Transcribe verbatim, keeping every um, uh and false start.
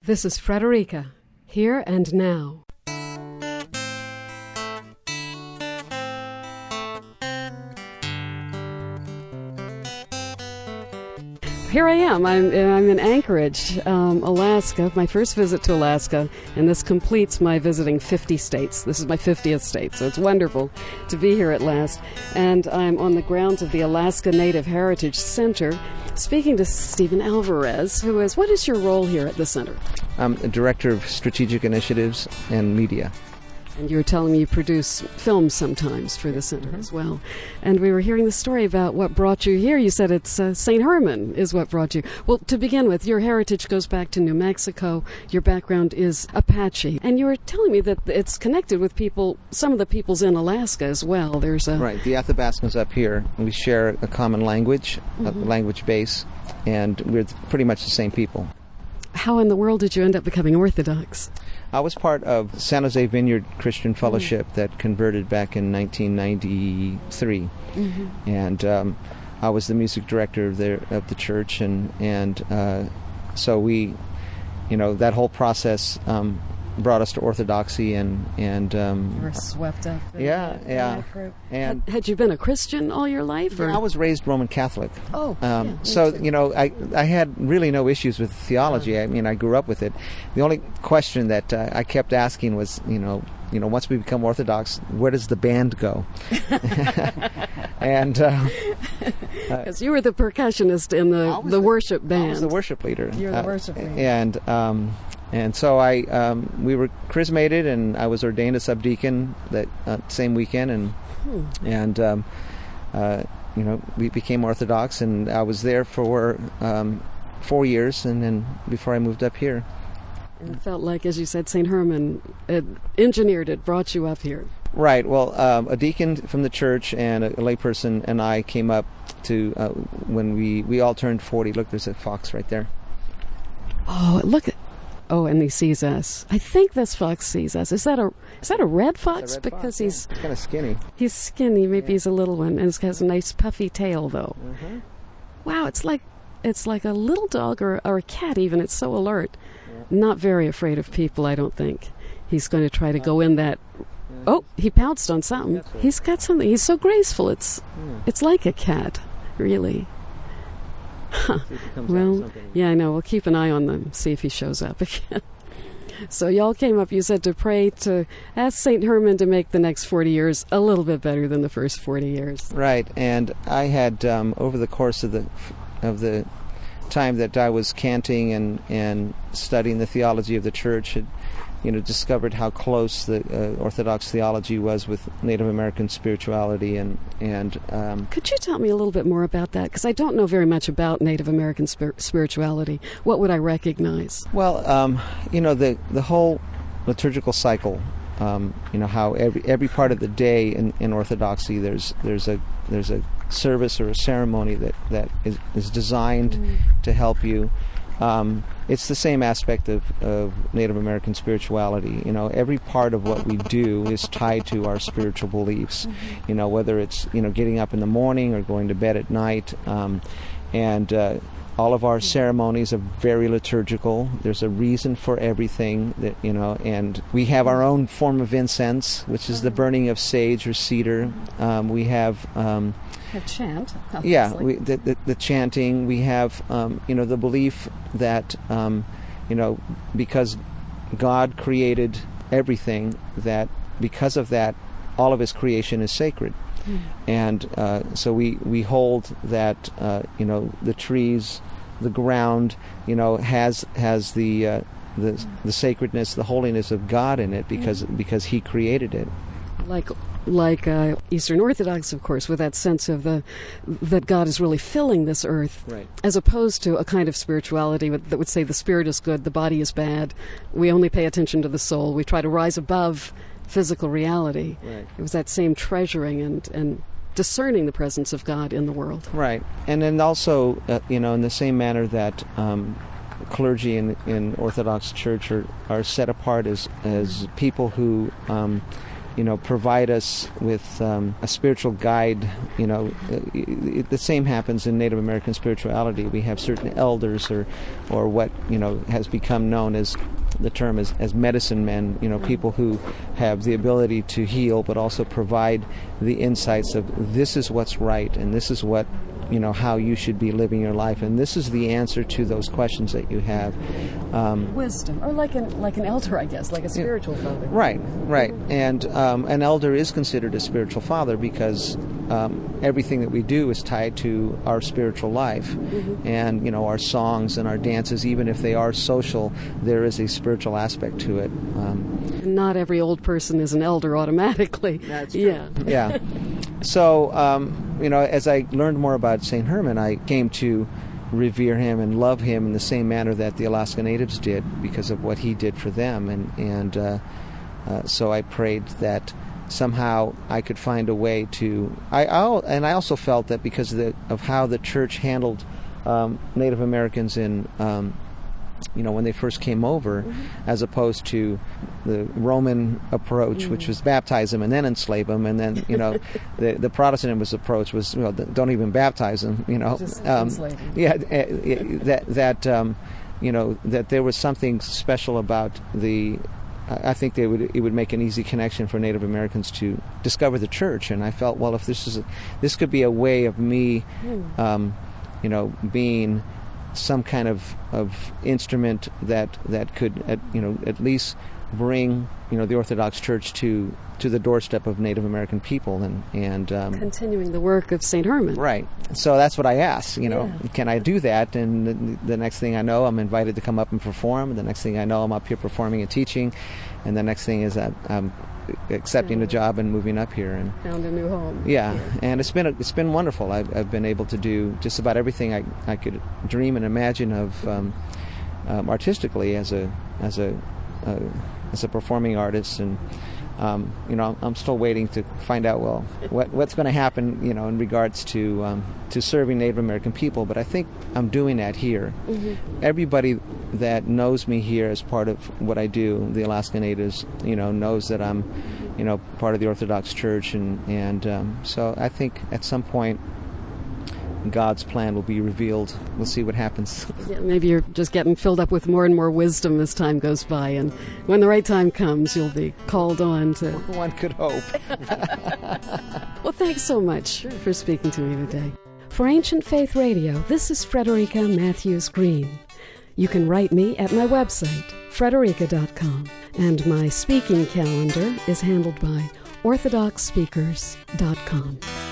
This is Frederica, Here and Now. Here I am. I'm, I'm in Anchorage, um, Alaska, my first visit to Alaska, and this completes my visiting fifty states. This is my fiftieth state, so it's wonderful to be here at last. And I'm on the grounds of the Alaska Native Heritage Center, speaking to Stephen Alvarez, who is, what is your role here at the center? I'm the Director of Strategic Initiatives and Media. And you were telling me you produce films sometimes for the center mm-hmm. as well. And we were hearing the story about what brought you here. You said it's uh, Saint Herman is what brought you. Well, to begin with, your heritage goes back to New Mexico. Your background is Apache. And you were telling me that it's connected with people, some of the peoples in Alaska as well. There's a... Right. The Athabascans up here, we share a common language, mm-hmm. a language base, and we're pretty much the same people. How in the world did you end up becoming Orthodox? I was part of San Jose Vineyard Christian Fellowship mm-hmm. that converted back in nineteen ninety-three, mm-hmm. and um, I was the music director of the of the church, and and uh, so we, you know, that whole process um, brought us to Orthodoxy, and and um, you were swept up. In yeah, that, yeah. In that group. And had, had you been a Christian all your life? Or? I was raised Roman Catholic. Oh, um, yeah, so too. you know, I I had really no issues with theology. Oh. I mean, I grew up with it. The only question that uh, I kept asking was, you know, you know, once we become Orthodox, where does the band go? And because uh, you were the percussionist in the the, the worship band. I was the worship leader. You're the uh, worship leader. And um, and so I um, we were chrismated, and I was ordained a subdeacon that uh, same weekend, and hmm. and um, uh, you know, we became Orthodox, and I was there for um, four years, and then before I moved up here. And it felt like, as you said, Saint Herman it engineered it, brought you up here. Right. Well, um, a deacon from the church and a, a layperson and I came up to uh, when we, we all turned forty. Look, there's a fox right there. Oh, look at! Oh, and he sees us. I think this fox sees us. Is that a is that a red fox? A red because fox, he's yeah. kind of skinny. He's skinny. Maybe yeah. he's a little one, and he has a nice puffy tail, though. Mm-hmm. Wow, it's like it's like a little dog or or a cat. Even it's so alert. Not very afraid of people, I don't think. He's going to try to go in that... Oh, he pounced on something. He's got something. He's so graceful. It's it's like a cat, really. Huh. Well, yeah, I know. We'll keep an eye on them, see if he shows up again. So y'all came up, you said, to pray, to ask Saint Herman to make the next forty years a little bit better than the first forty years. Right, and I had, um, over the course of the of the... time that I was canting and, and studying the theology of the church, had, you know, discovered how close the uh, Orthodox theology was with Native American spirituality, and and um, could you tell me a little bit more about that? Because I don't know very much about Native American spir- spirituality. What would I recognize? Well, um, you know, the the whole liturgical cycle. Um, you know, how every every part of the day in, in Orthodoxy there's there's a there's a service or a ceremony that, that is, is designed mm. to help you. Um, it's the same aspect of, of Native American spirituality. You know, every part of what we do is tied to our spiritual beliefs. Mm-hmm. You know, whether it's, you know, getting up in the morning or going to bed at night. Um, and uh, all of our ceremonies are very liturgical. There's a reason for everything that, you know, and we have our own form of incense, which is the burning of sage or cedar. Um, we have... Um, A chant. Obviously. Yeah, we, the, the the chanting. We have, um, you know, the belief that, um, you know, because God created everything, that because of that, all of His creation is sacred, mm. and uh, so we we hold that, uh, you know, the trees, the ground, you know, has has the uh, the mm. the sacredness, the holiness of God in it, because mm. because He created it. Like. Like uh, Eastern Orthodox, of course, with that sense of the that God is really filling this earth, right. as opposed to a kind of spirituality that would say the spirit is good, the body is bad. We only pay attention to the soul. We try to rise above physical reality. Right. It was that same treasuring and, and discerning the presence of God in the world. Right. And then also, uh, you know, in the same manner that um, clergy in, in Orthodox Church are, are set apart as, as people who... Um, you know, provide us with um, a spiritual guide. You know, it, it, the same happens in Native American spirituality. We have certain elders, or, or what you know has become known as the term as, as medicine men. You know, people who have the ability to heal, but also provide the insights of this is what's right, and this is what. You know, how you should be living your life, and this is the answer to those questions that you have. Um, Wisdom, or like an like an elder, I guess, like a spiritual yeah, father. Right, right. And um, an elder is considered a spiritual father because um, everything that we do is tied to our spiritual life. Mm-hmm. And, you know, our songs and our dances, even if they are social, there is a spiritual aspect to it. Um, Not every old person is an elder automatically. That's true. Yeah. Yeah. So, um, you know, as I learned more about Saint Herman, I came to revere him and love him in the same manner that the Alaska Natives did because of what he did for them. And, and uh, uh, so I prayed that somehow I could find a way to... I, I'll, and I also felt that because of, the, of how the church handled um, Native Americans in... Um, you know, when they first came over, mm-hmm. as opposed to the Roman approach, mm-hmm. which was baptize them and then enslave them, and then, you know, the the Protestant approach was, well, don't even baptize them, you know. Just um, enslave them. Yeah, that, that um, you know, that there was something special about the... I think they would it would make an easy connection for Native Americans to discover the church, and I felt, well, if this is a, this could be a way of me, mm. um, you know, being... some kind of, of instrument that that could at, you know at least bring you know the Orthodox Church to to the doorstep of Native American people and and um, continuing the work of Saint Herman. Right. So that's what I asked. You know, yeah. Can I do that? And the, the next thing I know, I'm invited to come up and perform. The next thing I know, I'm up here performing and teaching. And the next thing is that I'm accepting yeah. the job and moving up here and found a new home. Yeah, yeah. And it's been a, it's been wonderful. I've, I've been able to do just about everything I, I could dream and imagine of um, um, artistically as a as a uh, as a performing artist, and um, you know I'm still waiting to find out well what what's going to happen you know in regards to um, to serving Native American people. But I think I'm doing that here. Mm-hmm. Everybody that knows me here as part of what I do, the Alaska Natives, you know, knows that I'm, you know, part of the Orthodox Church, and and um, so I think at some point God's plan will be revealed. We'll see what happens. Yeah, maybe you're just getting filled up with more and more wisdom as time goes by, and when the right time comes, you'll be called on to... One could hope. Well, thanks so much for speaking to me today. For Ancient Faith Radio, this is Frederica Matthews Green. You can write me at my website, frederica dot com, and my speaking calendar is handled by orthodox speakers dot com.